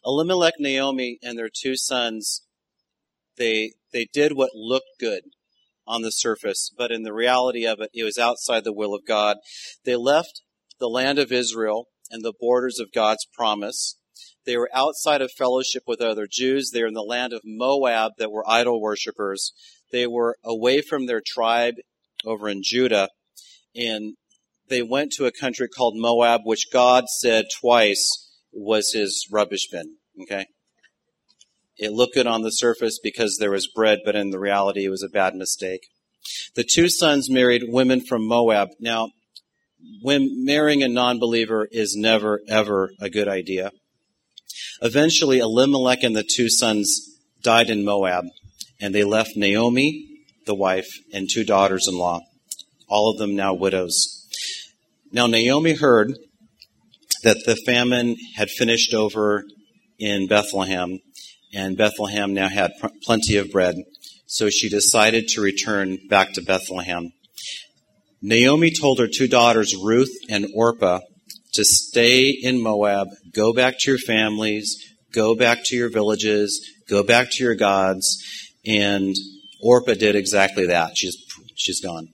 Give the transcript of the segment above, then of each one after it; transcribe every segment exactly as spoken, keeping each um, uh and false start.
Elimelech, Naomi, and their two sons, they they did what looked good on the surface, but in the reality of it, it was outside the will of God. They left the land of Israel and the borders of God's promise. They were outside of fellowship with other Jews. They were in the land of Moab that were idol worshippers. They were away from their tribe over in Judah, and they went to a country called Moab, which God said twice was his rubbish bin. Okay? It looked good on the surface because there was bread, but in the reality, it was a bad mistake. The two sons married women from Moab. Now, when marrying a non-believer is never, ever a good idea. Eventually, Elimelech and the two sons died in Moab, and they left Naomi, the wife, and two daughters-in-law, all of them now widows. Now, Naomi heard that the famine had finished over in Bethlehem, and Bethlehem now had pr- plenty of bread, so she decided to return back to Bethlehem. Naomi told her two daughters, Ruth and Orpah, to stay in Moab, go back to your families, go back to your villages, go back to your gods, and Orpah did exactly that. She's she's gone.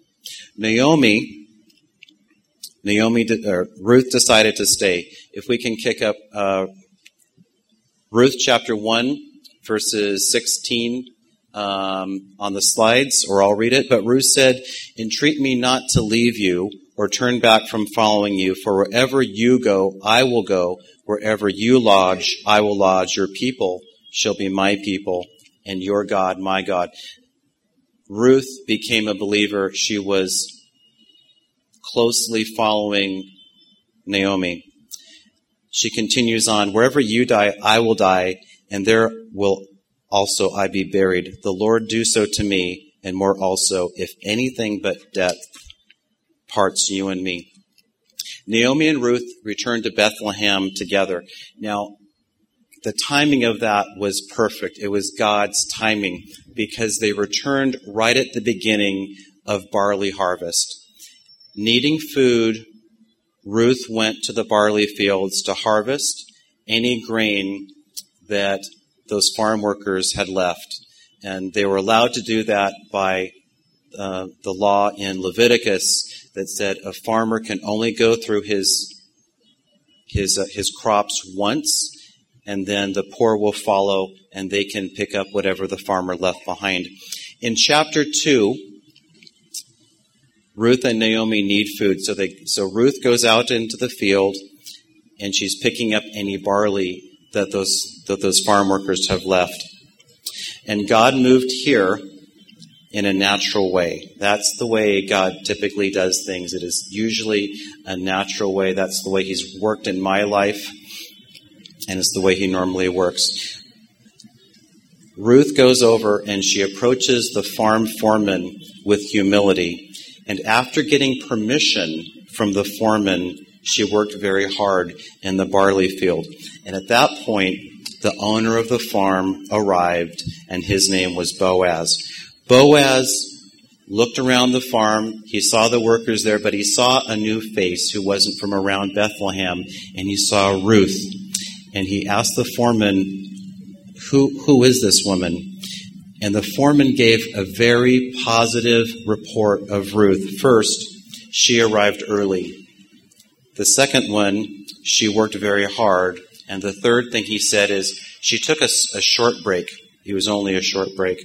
Naomi, Naomi, did, or Ruth decided to stay. If we can kick up uh, Ruth chapter one, verses sixteen um, on the slides, or I'll read it. But Ruth said, "Entreat me not to leave you or turn back from following you, for wherever you go, I will go. Wherever you lodge, I will lodge. Your people shall be my people, and your God, my God." Ruth became a believer. She was closely following Naomi. She continues on, "Wherever you die, I will die, and there will also I be buried. The Lord do so to me, and more also, if anything but death parts you and me." Naomi and Ruth returned to Bethlehem together. Now, the timing of that was perfect. It was God's timing, because they returned right at the beginning of barley harvest. Needing food, Ruth went to the barley fields to harvest any grain that those farm workers had left. And they were allowed to do that by uh, the law in Leviticus that said a farmer can only go through his his uh, his crops once, and then the poor will follow, and they can pick up whatever the farmer left behind. In chapter two, Ruth and Naomi need food, so they so Ruth goes out into the field, and she's picking up any barley that those that those farm workers have left. And God moved here in a natural way. That's the way God typically does things. It is usually a natural way. That's the way He's worked in my life, and it's the way He normally works. Ruth goes over and she approaches the farm foreman with humility. And after getting permission from the foreman, she worked very hard in the barley field. And at that point, the owner of the farm arrived, and his name was Boaz. Boaz looked around the farm. He saw the workers there, but he saw a new face who wasn't from around Bethlehem, and he saw Ruth. And he asked the foreman, who, who is this woman? And the foreman gave a very positive report of Ruth. First, she arrived early. The second one, she worked very hard. And the third thing he said is, she took a, a short break. It was only a short break.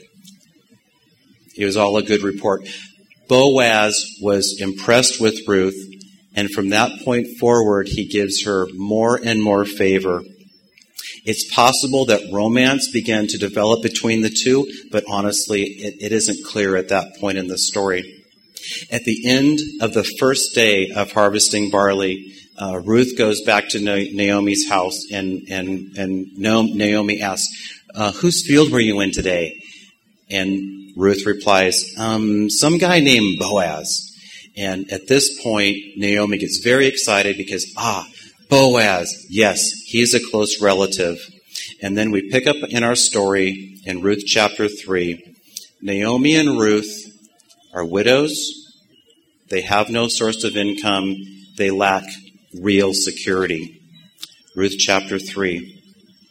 It was all a good report. Boaz was impressed with Ruth, and from that point forward, he gives her more and more favor. It's possible that romance began to develop between the two, but honestly, it, it isn't clear at that point in the story. At the end of the first day of harvesting barley, uh, Ruth goes back to Naomi's house, and, and, and Naomi asks, uh, whose field were you in today? And Ruth replies, um, some guy named Boaz. And at this point, Naomi gets very excited because, ah, Boaz, yes, he's a close relative. And then we pick up in our story in Ruth chapter three. Naomi and Ruth are widows. They have no source of income. They lack real security. Ruth chapter three.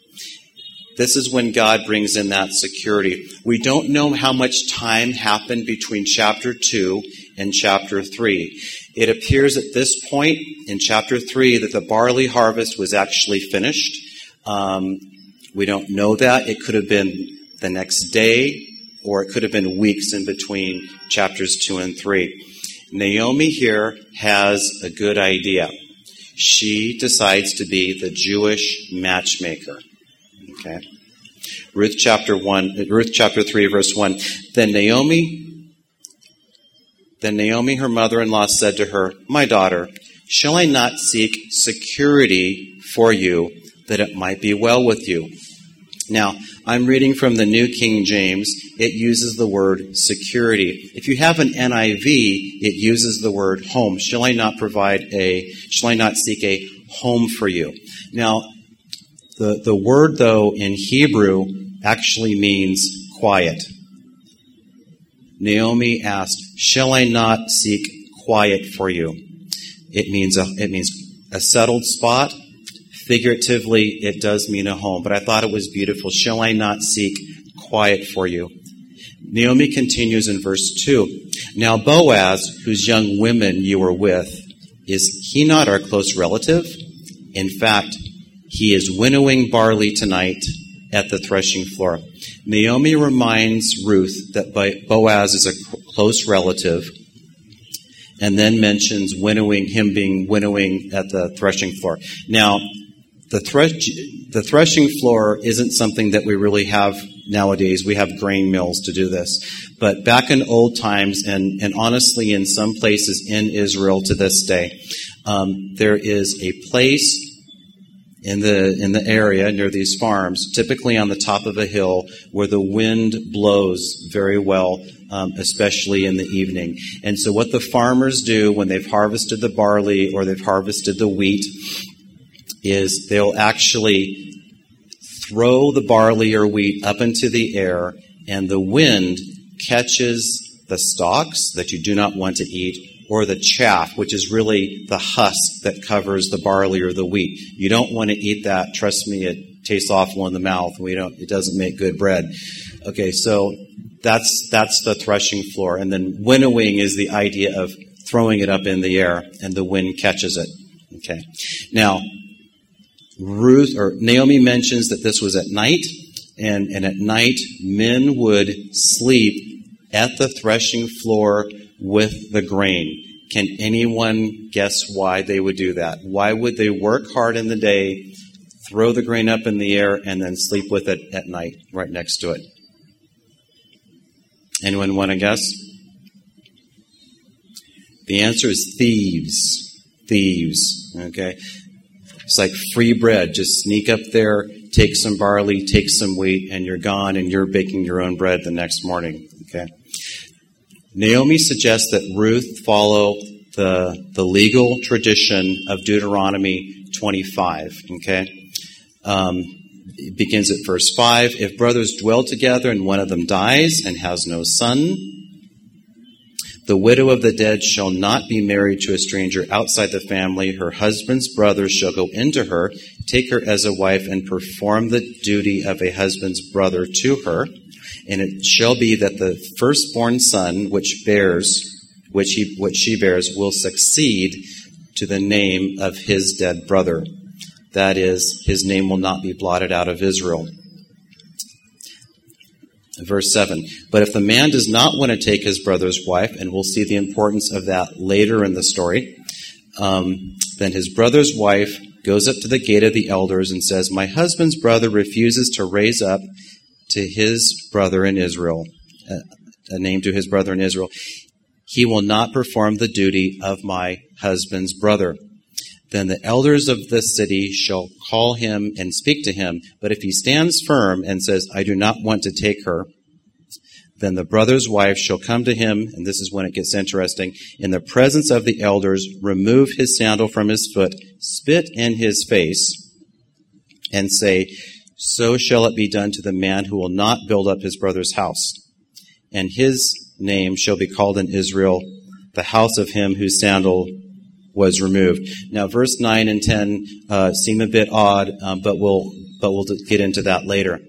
this is when God brings in that security. We don't know how much time happened between chapter two and chapter three. It appears at this point in chapter three that the barley harvest was actually finished. Um, we don't know that. It could have been the next day, or it could have been weeks in between chapters two and three. Naomi here has a good idea. She decides to be the Jewish matchmaker. Okay. Ruth chapter one, Ruth chapter three, verse one. Then Naomi, then Naomi, her mother-in-law, said to her, "My daughter, shall I not seek security for you, that it might be well with you?" Now, I'm reading from the New King James. It uses the word security. If you have an N I V, it uses the word home. Shall I not provide a, shall I not seek a home for you? Now, the, the word, though, in Hebrew actually means quiet. Naomi asked, "Shall I not seek quiet for you?" It means a, it means a settled spot. Figuratively, it does mean a home, but I thought it was beautiful. Shall I not seek quiet for you? Naomi continues in verse two. Now Boaz, whose young women you were with, is he not our close relative? In fact, he is winnowing barley tonight at the threshing floor. Naomi reminds Ruth that Boaz is a close relative, and then mentions winnowing, him being winnowing at the threshing floor. Now, The, thresh, the threshing floor isn't something that we really have nowadays. We have grain mills to do this. But back in old times, and, and honestly in some places in Israel to this day, um, there is a place in the in the area near these farms, typically on the top of a hill, where the wind blows very well, um, especially in the evening. And so what the farmers do when they've harvested the barley or they've harvested the wheat is they'll actually throw the barley or wheat up into the air, and the wind catches the stalks that you do not want to eat, or the chaff, which is really the husk that covers the barley or the wheat. You don't want to eat that. Trust me, it tastes awful in the mouth. We don't. It doesn't make good bread. Okay, so that's that's the threshing floor, and then winnowing is the idea of throwing it up in the air, and the wind catches it. Okay, now. Ruth or Naomi mentions that this was at night, and, and at night men would sleep at the threshing floor with the grain. Can anyone guess why they would do that? Why would they work hard in the day, throw the grain up in the air, and then sleep with it at night right next to it? Anyone want to guess? The answer is thieves. Thieves. Okay. It's like free bread. Just sneak up there, take some barley, take some wheat, and you're gone, and you're baking your own bread the next morning. Okay. Naomi suggests that Ruth follow the the legal tradition of Deuteronomy twenty-five. Okay. Um, it begins at verse five. If brothers dwell together and one of them dies and has no son, the widow of the dead shall not be married to a stranger outside the family. Her husband's brothers shall go into her, take her as a wife, and perform the duty of a husband's brother to her. And it shall be that the firstborn son which bears, which he, which she bears, will succeed to the name of his dead brother. That is, his name will not be blotted out of Israel. Verse seven, but if the man does not want to take his brother's wife, and we'll see the importance of that later in the story, um, then his brother's wife goes up to the gate of the elders and says, my husband's brother refuses to raise up to his brother in Israel, uh, a name to his brother in Israel. He will not perform the duty of my husband's brother. Then the elders of the city shall call him and speak to him. But if he stands firm and says, I do not want to take her, then the brother's wife shall come to him, and this is when it gets interesting, in the presence of the elders, remove his sandal from his foot, spit in his face, and say, so shall it be done to the man who will not build up his brother's house. And his name shall be called in Israel, the house of him whose sandal was removed. Now, verse nine and ten uh, seem a bit odd, um, but we'll but we'll get into that later.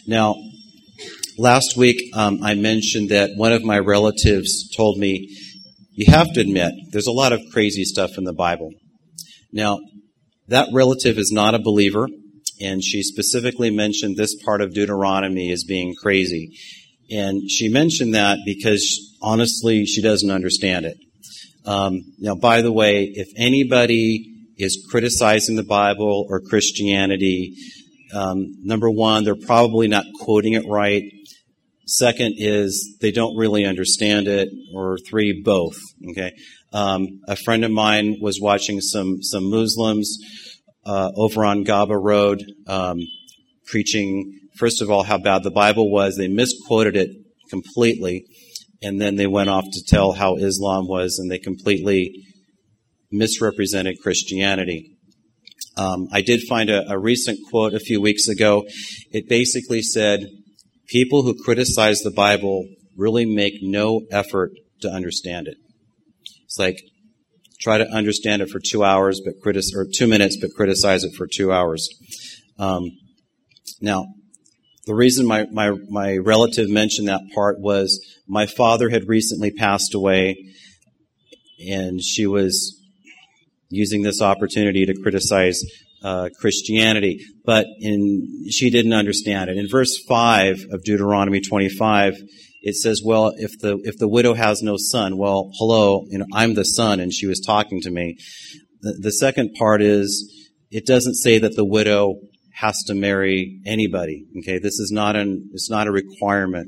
Now, last week um, I mentioned that one of my relatives told me, you have to admit, there's a lot of crazy stuff in the Bible. Now, that relative is not a believer, and she specifically mentioned this part of Deuteronomy as being crazy. And she mentioned that because, honestly, she doesn't understand it. Um, now, by the way, if anybody is criticizing the Bible or Christianity, um, number one, they're probably not quoting it right. Second is they don't really understand it. Or three, both. Okay. Um, a friend of mine was watching some some Muslims uh, over on Gaba Road um, preaching, first of all, how bad the Bible was. They misquoted it completely, and then they went off to tell how Islam was, and they completely misrepresented Christianity. Um, I did find a, a recent quote a few weeks ago. It basically said, people who criticize the Bible really make no effort to understand it. It's like, try to understand it for two hours, but critic or two minutes, but criticize it for two hours. Um, now, the reason my, my, my relative mentioned that part was my father had recently passed away, and she was using this opportunity to criticize uh, Christianity, but in she didn't understand it. In verse five of Deuteronomy twenty-five, it says, "Well, if the if the widow has no son, well, hello, you know, I'm the son, and she was talking to me." The, the second part is, it doesn't say that the widow has to marry anybody. Okay, this is not an it's not a requirement.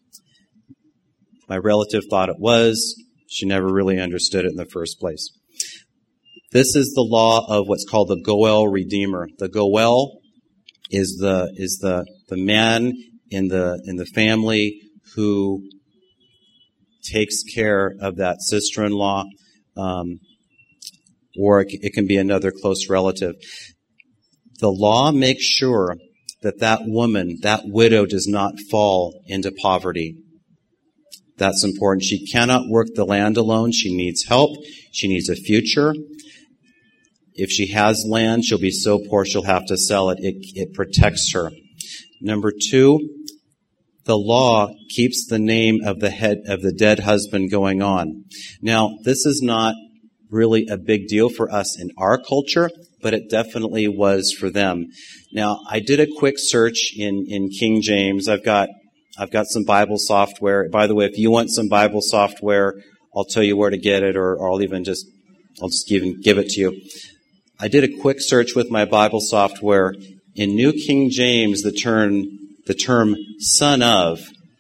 My relative thought it was. She never really understood it in the first place. This is the law of what's called the Goel Redeemer. The Goel is the is the the man in the in the family who takes care of that sister-in-law, um, or it, it can be another close relative. The law makes sure that that woman, that widow, does not fall into poverty. That's important. She cannot work the land alone. She needs help. She needs a future. If she has land, she'll be so poor she'll have to sell it. It, it protects her. Number two, the law keeps the name of the head of the dead husband going on. Now, this is not really a big deal for us in our culture, but it definitely was for them. Now, I did a quick search in, in King James. I've got I've got some Bible software. By the way, if you want some Bible software, I'll tell you where to get it, or, or I'll even just I'll just even give it to you. I did a quick search with my Bible software. In New King James, the term the term "son of"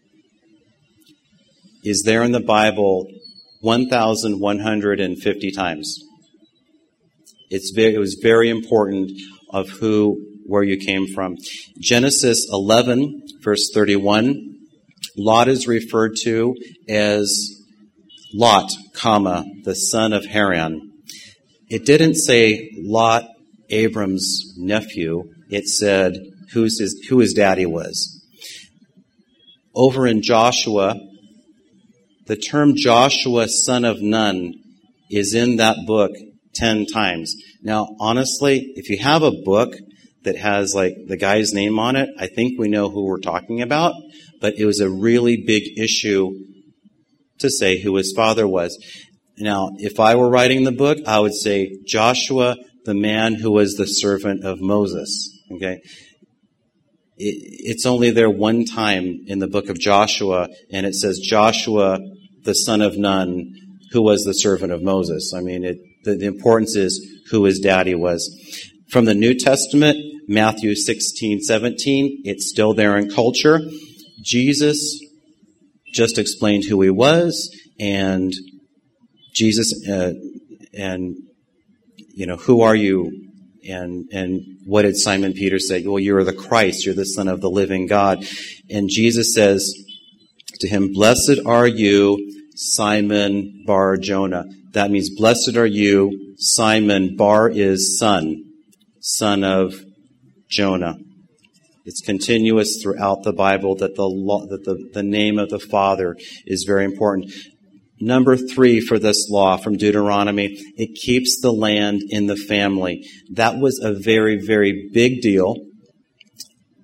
is there in the Bible one thousand one hundred fifty times. It's very, it was very important of who, where you came from. Genesis eleven, verse thirty-one, Lot is referred to as Lot, comma, the son of Haran. It didn't say Lot, Abram's nephew. It said who's his, who his daddy was. Over in Joshua, the term Joshua, son of Nun, is in that book ten times. Now, honestly, if you have a book that has like the guy's name on it, I think we know who we're talking about, but it was a really big issue to say who his father was. Now, if I were writing the book, I would say Joshua, the man who was the servant of Moses. Okay? It, it's only there one time in the book of Joshua, and it says Joshua, the son of Nun, who was the servant of Moses. I mean, it, the, the importance is who his daddy was. From the New Testament, Matthew sixteen, seventeen, it's still there in culture. Jesus just explained who he was, and Jesus, uh, and, you know, who are you? And, and what did Simon Peter say? Well, you're the Christ, you're the Son of the living God. And Jesus says to him, "Blessed are you, Simon Bar Jonah." That means, blessed are you, Simon. Bar is son, son of Jonah. It's continuous throughout the Bible that the law, that the, the name of the Father is very important. Number three for this law from Deuteronomy, it keeps the land in the family. That was a very, very big deal.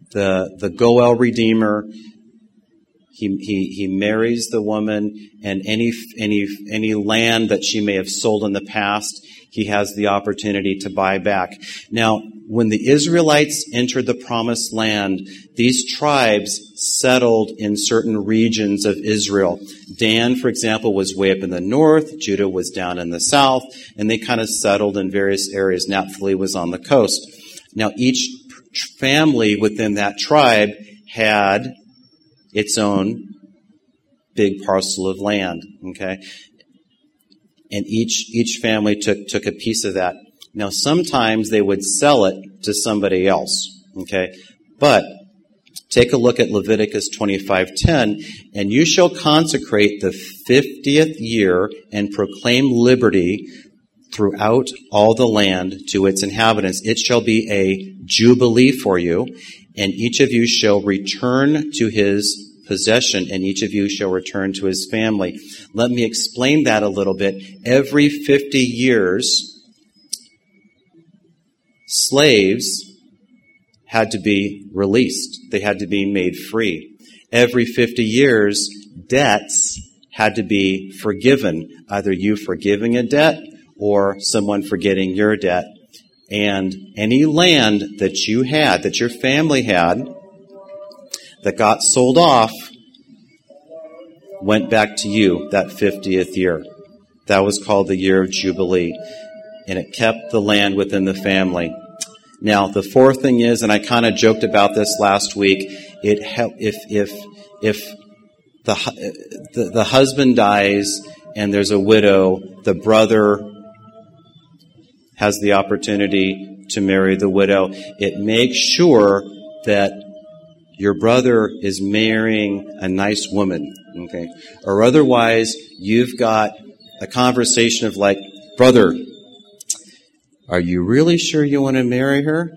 the the Goel Redeemer. He he he marries the woman, and any any any land that she may have sold in the past, he has the opportunity to buy back. Now, when the Israelites entered the Promised Land, these tribes settled in certain regions of Israel. Dan, for example, was way up in the north. Judah was down in the south, and they kind of settled in various areas. Naphtali was on the coast. Now, each family within that tribe had its own big parcel of land, okay? And each each family took took a piece of that. Now, sometimes they would sell it to somebody else, okay? But take a look at Leviticus twenty-five ten, and you shall consecrate the fiftieth year and proclaim liberty throughout all the land to its inhabitants. It shall be a jubilee for you, and each of you shall return to his possession, and each of you shall return to his family. Let me explain that a little bit. Every fifty years, slaves had to be released. They had to be made free. Every fifty years, debts had to be forgiven. Either you forgiving a debt or someone forgetting your debt. And any land that you had, that your family had, that got sold off, went back to you that fiftieth year. That was called the year of Jubilee. And it kept the land within the family. Now, the fourth thing is, and I kind of joked about this last week, it help if if if the, the the husband dies and there's a widow, the brother has the opportunity to marry the widow. It makes sure that your brother is marrying a nice woman, okay? Or otherwise, you've got a conversation of like, brother, are you really sure you want to marry her?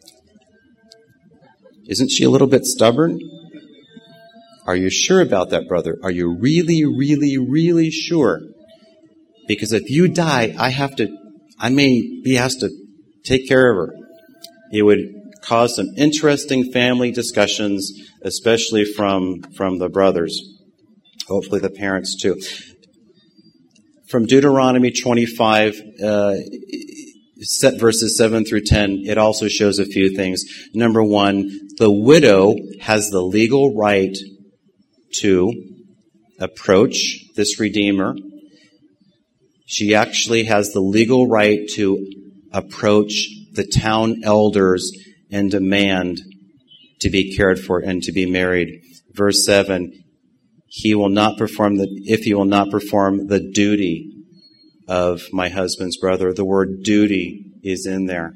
Isn't she a little bit stubborn? Are you sure about that, brother? Are you really, really, really sure? Because if you die, I have to, I may be asked to take care of her. It would cause some interesting family discussions, especially from, from the brothers. Hopefully the parents too. From Deuteronomy twenty-five, uh, set verses seven through ten, it also shows a few things. Number one, the widow has the legal right to approach this Redeemer. She actually has the legal right to approach the town elders and demand to be cared for and to be married. Verse seven, he will not perform the, if he will not perform the duty of my husband's brother. The word duty is in there.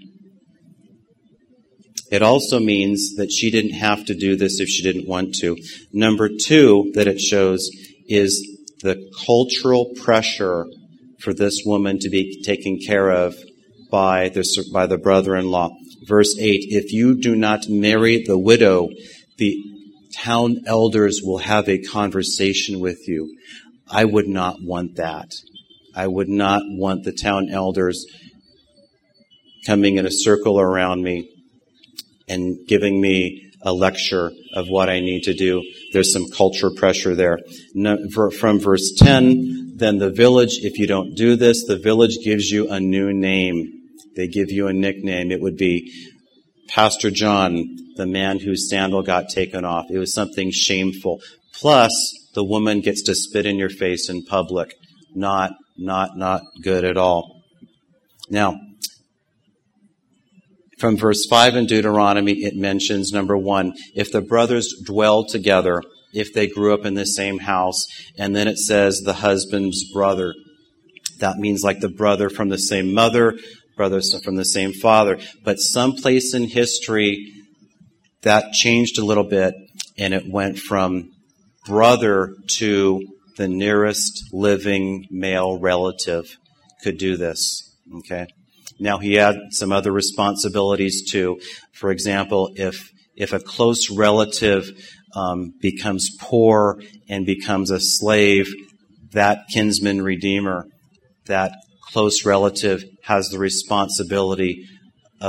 It also means that she didn't have to do this if she didn't want to. Number two that it shows is the cultural pressure for this woman to be taken care of by the, by the brother-in-law. Verse eight, if you do not marry the widow, the town elders will have a conversation with you. I would not want that. I would not want the town elders coming in a circle around me and giving me a lecture of what I need to do. There's some culture pressure there. No, for, from verse ten, then the village, if you don't do this, the village gives you a new name. They give you a nickname. It would be Pastor John, the man whose sandal got taken off. It was something shameful. Plus, the woman gets to spit in your face in public. Not, not, not good at all. Now, from verse five in Deuteronomy, it mentions, number one, if the brothers dwell together, if they grew up in the same house, and then it says the husband's brother. That means like the brother from the same mother, brothers from the same father. But someplace in history, that changed a little bit, and it went from brother to the nearest living male relative could do this. Okay? Now, he had some other responsibilities too. For example, if if a close relative um, becomes poor and becomes a slave, that kinsman redeemer, that close relative has the responsibility of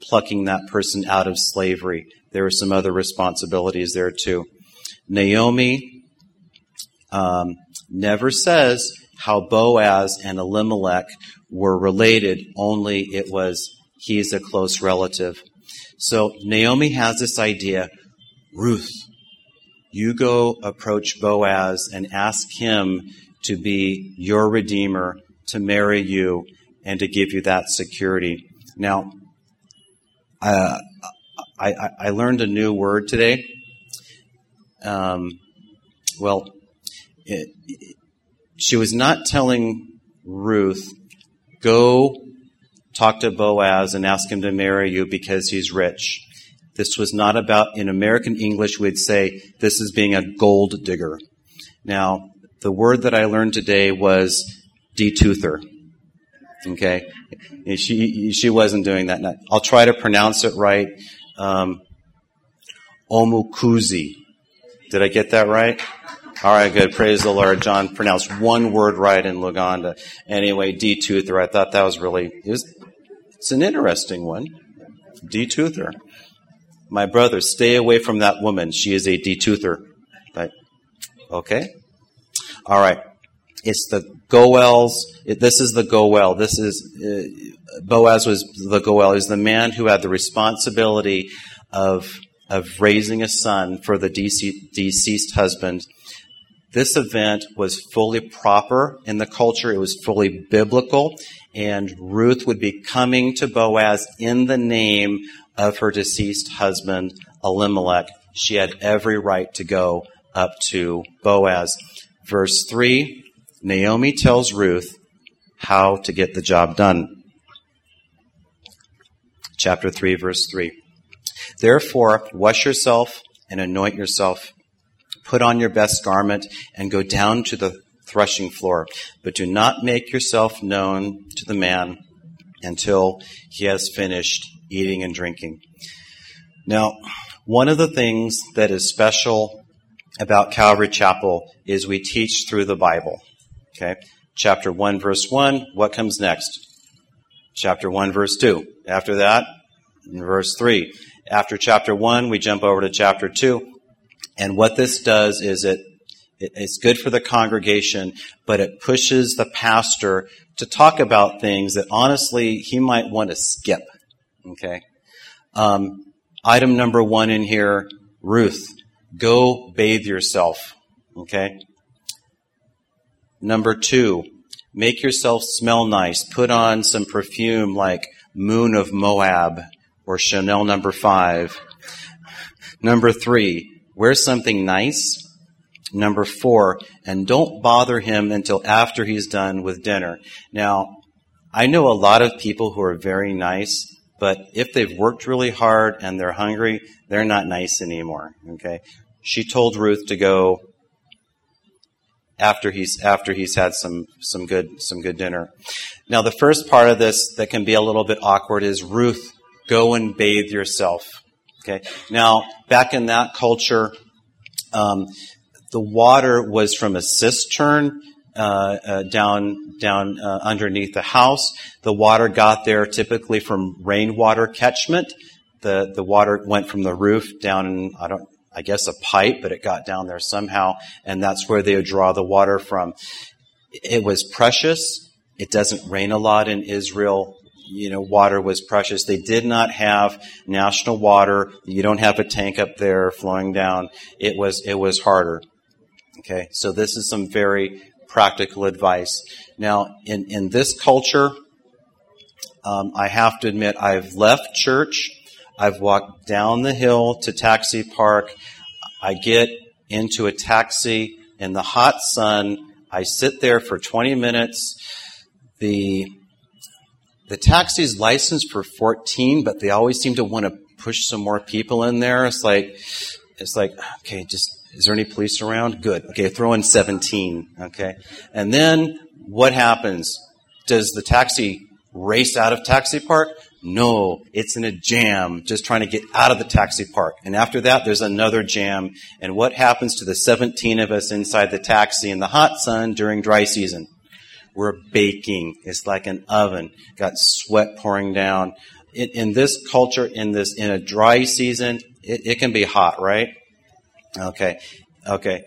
plucking that person out of slavery. There were some other responsibilities there too. Naomi um, never says how Boaz and Elimelech were related, only it was he's a close relative. So Naomi has this idea, Ruth, you go approach Boaz and ask him to be your redeemer, to marry you, and to give you that security. Now, uh, I, I, I learned a new word today. Um, well, it, it, she was not telling Ruth, go talk to Boaz and ask him to marry you because he's rich. This was not about, in American English, we'd say, this is being a gold digger. Now, the word that I learned today was detoother. Okay? She she wasn't doing that. I'll try to pronounce it right. Um, Omukuzi. Did I get that right? All right, good. Praise the Lord. John pronounced one word right in Luganda. Anyway, detoother. I thought that was really, it was, it's an interesting one. Detoother. My brother, stay away from that woman. She is a detoother. Right? Okay? All right. It's the Goels. It, this is the Goel. This is, uh, Boaz was the Goel. He was the man who had the responsibility of, of raising a son for the deceased, deceased husband. This event was fully proper in the culture. It was fully biblical. And Ruth would be coming to Boaz in the name of her deceased husband, Elimelech. She had every right to go up to Boaz. Verse three, Naomi tells Ruth how to get the job done. Chapter three, verse three. Therefore, wash yourself and anoint yourself. Put on your best garment and go down to the threshing floor. But do not make yourself known to the man until he has finished eating and drinking. Now, one of the things that is special about Calvary Chapel is we teach through the Bible. Okay? Chapter one, verse one, what comes next? Chapter one, verse two. After that, verse three. After chapter one, we jump over to chapter two. And what this does is it, it it's good for the congregation, but it pushes the pastor to talk about things that honestly he might want to skip. Okay? Um, item number one in here, Ruth, go bathe yourself. Okay? Number two, make yourself smell nice. Put on some perfume like Moon of Moab or Chanel number five. Number three, wear something nice. Number four, and don't bother him until after he's done with dinner. Now, I know a lot of people who are very nice, but if they've worked really hard and they're hungry, they're not nice anymore. Okay? She told Ruth to go after he's after he's had some some good some good dinner. Now, the first part of this that can be a little bit awkward is Ruth, go and bathe yourself. Okay. Now, back in that culture, um, the water was from a cistern uh, uh, down down uh, underneath the house. The water got there typically from rainwater catchment. The the water went from the roof down in, I don't I guess a pipe, but it got down there somehow, and that's where they would draw the water from. It was precious. It doesn't rain a lot in Israel. You know, water was precious. They did not have national water. You don't have a tank up there flowing down. It was, it was harder. Okay. So this is some very practical advice. Now, in, in this culture, um, I have to admit, I've left church. I've walked down the hill to Taxi Park. I get into a taxi in the hot sun. I sit there for twenty minutes. The The taxi's licensed for fourteen, but they always seem to want to push some more people in there. It's like, it's like, okay, just, is there any police around? Good. Okay, throw in seventeen. Okay. And then what happens? Does the taxi race out of Taxi Park? No, it's in a jam, just trying to get out of the taxi park. And after that, there's another jam. And what happens to the seventeen of us inside the taxi in the hot sun during dry season? We're baking. It's like an oven. Got sweat pouring down. in, in this culture, in this in a dry season, it, it can be hot, right? Okay, okay.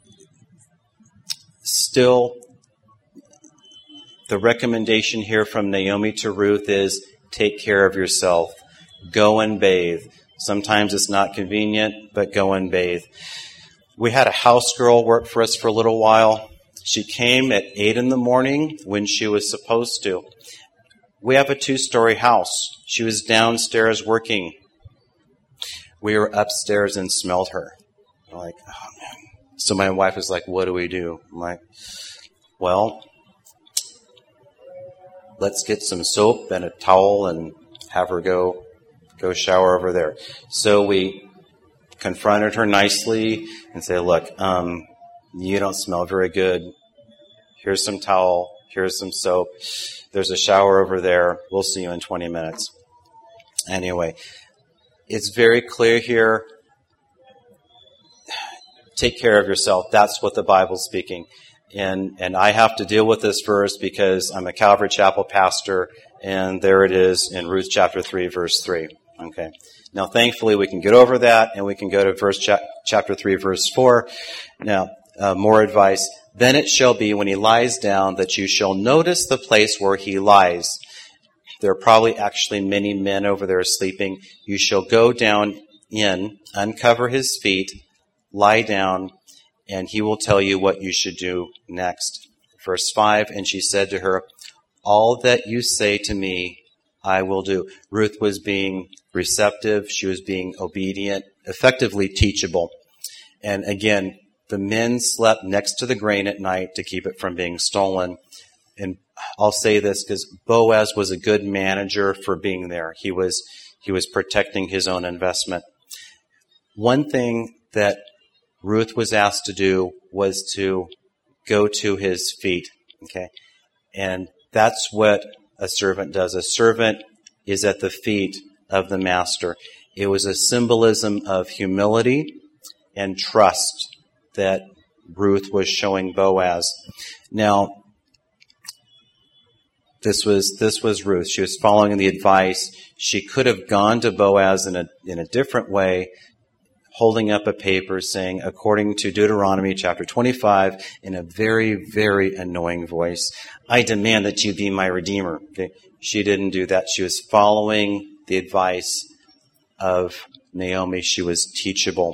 Still, the recommendation here from Naomi to Ruth is take care of yourself. Go and bathe. Sometimes it's not convenient, but go and bathe. We had a house girl work for us for a little while. She came at eight in the morning when she was supposed to. We have a two-story house. She was downstairs working. We were upstairs and smelled her. I'm like, oh man. So my wife was like, what do we do? I'm like, well, let's get some soap and a towel and have her go go shower over there. So we confronted her nicely and said, look, um, you don't smell very good. Here's some towel. Here's some soap. There's a shower over there. We'll see you in twenty minutes. Anyway, it's very clear here. Take care of yourself. That's what the Bible's speaking. And and I have to deal with this verse because I'm a Calvary Chapel pastor, and there it is in Ruth chapter three, verse three. Okay. Now, thankfully, we can get over that, and we can go to verse cha- chapter three, verse four. Now, uh, more advice. Then it shall be when he lies down that you shall notice the place where he lies. There are probably actually many men over there sleeping. You shall go down in, uncover his feet, lie down, and he will tell you what you should do next. Verse five, and she said to her, all that you say to me, I will do. Ruth was being receptive. She was being obedient, effectively teachable. And again, the men slept next to the grain at night to keep it from being stolen. And I'll say this because Boaz was a good manager for being there. He was, he was protecting his own investment. One thing that Ruth was asked to do was to go to his feet. Okay. And that's what a servant does. A servant is at the feet of the master. It was a symbolism of humility and trust that Ruth was showing Boaz. Now, this was this was Ruth. She was following the advice. She could have gone to Boaz in a in a different way, holding up a paper saying, according to Deuteronomy chapter twenty-five, in a very, very annoying voice, I demand that you be my redeemer. Okay? She didn't do that. She was following the advice of Naomi. She was teachable.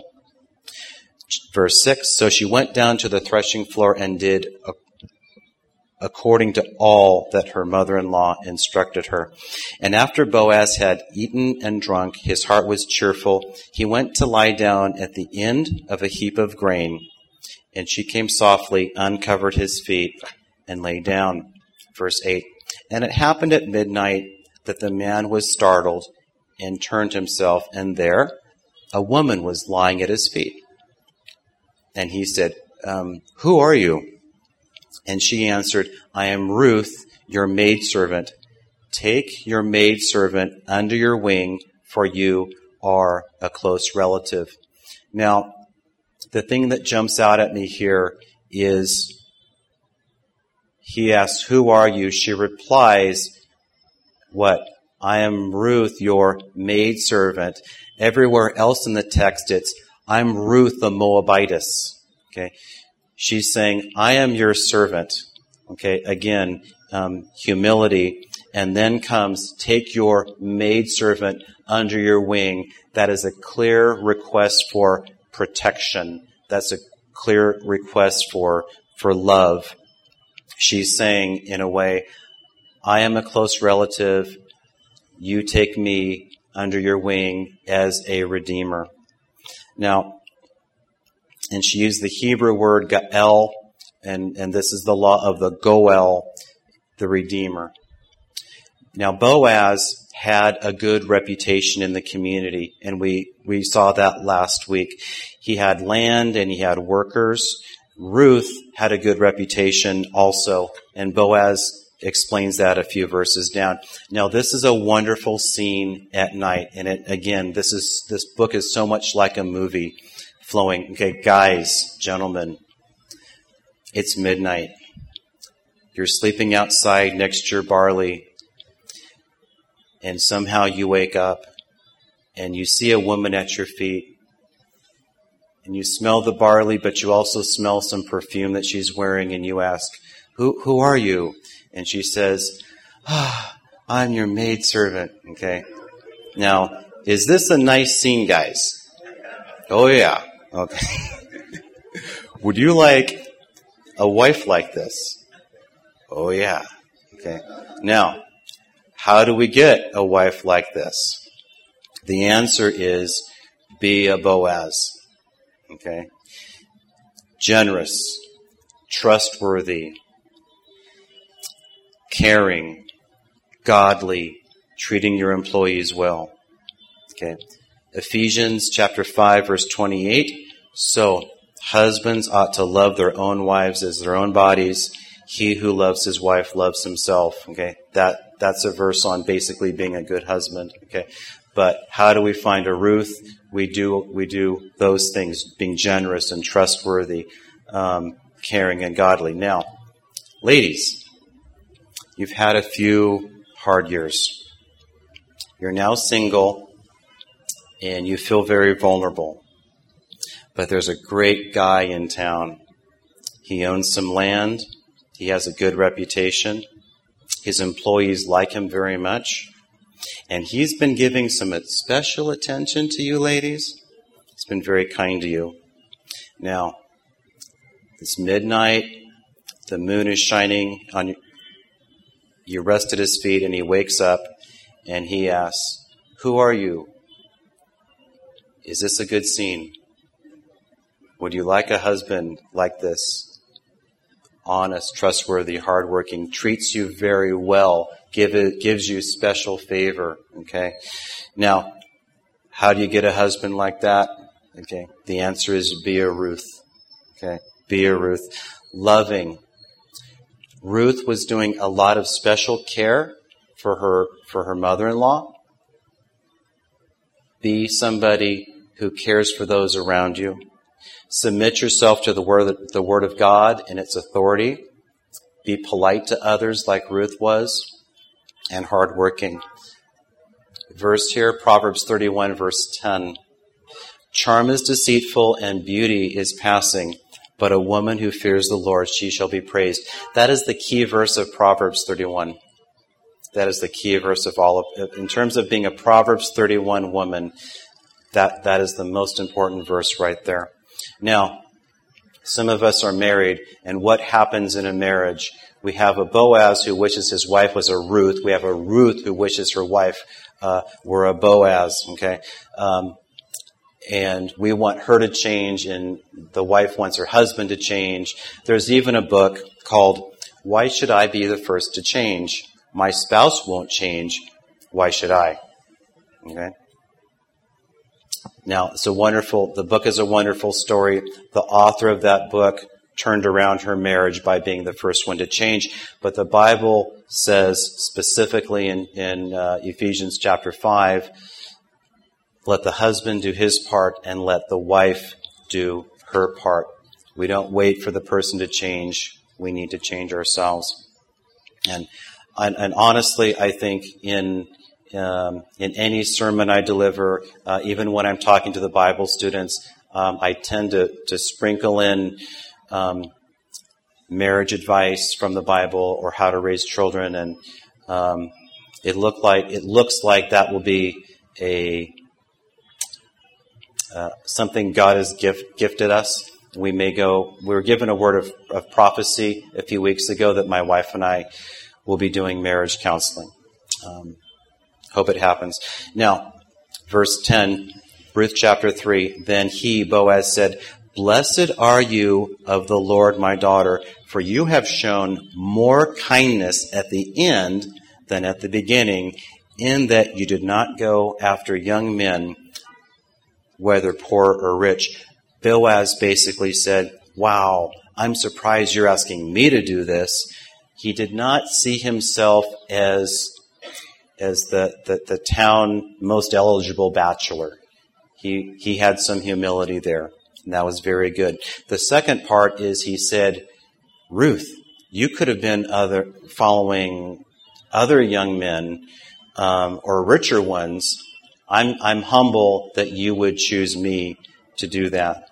Verse six, so she went down to the threshing floor and did according to all that her mother-in-law instructed her. And after Boaz had eaten and drunk, his heart was cheerful. He went to lie down at the end of a heap of grain. And she came softly, uncovered his feet, and lay down. Verse eight, and it happened at midnight that the man was startled and turned himself, and there a woman was lying at his feet. And he said, um, who are you? And she answered, I am Ruth, your maidservant. Take your maidservant under your wing, for you are a close relative. Now, the thing that jumps out at me here is he asks, who are you? She replies, what? I am Ruth, your maidservant. Everywhere else in the text, it's, I'm Ruth the Moabitess. Okay. She's saying, I am your servant. Okay. Again, um, humility. And then comes, take your maidservant under your wing. That is a clear request for protection. That's a clear request for, for love. She's saying, in a way, I am a close relative. You take me under your wing as a redeemer. Now, and she used the Hebrew word Gael, and, and this is the law of the Goel, the Redeemer. Now, Boaz had a good reputation in the community, and we, we saw that last week. He had land and he had workers. Ruth had a good reputation also, and Boaz explains that a few verses down. Now, this is a wonderful scene at night, and it, again, this is this book is so much like a movie flowing. Okay, guys, gentlemen, it's midnight. You're sleeping outside next to your barley, and somehow you wake up and you see a woman at your feet, and you smell the barley, but you also smell some perfume that she's wearing, and you ask, who who are you? And she says, ah, I'm your maidservant. Okay. Now, is this a nice scene, guys? Oh, yeah. Okay. Would you like a wife like this? Oh, yeah. Okay. Now, how do we get a wife like this? The answer is be a Boaz. Okay? Generous, trustworthy, caring, godly, treating your employees well. Okay. Ephesians chapter five, verse twenty-eight. So, husbands ought to love their own wives as their own bodies. He who loves his wife loves himself. Okay. That, that's a verse on basically being a good husband. Okay. But how do we find a Ruth? We do, we do those things, being generous and trustworthy, um, caring and godly. Now, ladies, you've had a few hard years. You're now single, and you feel very vulnerable. But there's a great guy in town. He owns some land. He has a good reputation. His employees like him very much. And he's been giving some special attention to you, ladies. He's been very kind to you. Now, it's midnight. The moon is shining on you. You rest at his feet, and he wakes up, and he asks, who are you? Is this a good scene? Would you like a husband like this? Honest, trustworthy, hardworking, treats you very well, give it, gives you special favor. Okay. Now, how do you get a husband like that? Okay. The answer is be a Ruth. Okay. Be a Ruth. Loving. Ruth was doing a lot of special care for her for her mother-in-law. Be somebody who cares for those around you. Submit yourself to the word, the word of God and its authority. Be polite to others like Ruth was, and hardworking. Verse here, Proverbs thirty-one, verse ten. Charm is deceitful and beauty is passing, but a woman who fears the Lord, she shall be praised. That is the key verse of Proverbs thirty-one. That is the key verse of all of, in terms of being a Proverbs thirty-one woman, that, that is the most important verse right there. Now, some of us are married, and what happens in a marriage? We have a Boaz who wishes his wife was a Ruth. We have a Ruth who wishes her wife uh, were a Boaz, okay? Um, and we want her to change, and the wife wants her husband to change. There's even a book called Why Should I Be the First to Change? My spouse won't change. Why should I? Okay? Now, it's a wonderful, the book is a wonderful story. The author of that book turned around her marriage by being the first one to change. But the Bible says specifically in, in uh, Ephesians chapter five, let the husband do his part and let the wife do her part. We don't wait for the person to change. We need to change ourselves. And and, and honestly, I think in um, in any sermon I deliver, uh, even when I'm talking to the Bible students, um, I tend to, to sprinkle in um, marriage advice from the Bible or how to raise children, and um, it look like it looks like that will be a uh, something God has gift, gifted us. We may go. We were given a word of, of prophecy a few weeks ago that my wife and I will be doing marriage counseling. Um, hope it happens. Now, verse ten, Ruth chapter three. Then he, Boaz, said, "Blessed are you of the Lord, my daughter, for you have shown more kindness at the end than at the beginning, in that you did not go after young men, whether poor or rich." Boaz basically said, wow, I'm surprised you're asking me to do this. He did not see himself as as the, the, the town most eligible bachelor. He he had some humility there, and that was very good. The second part is he said, Ruth, you could have been other following other young men um, or richer ones, I'm, I'm humble that you would choose me to do that.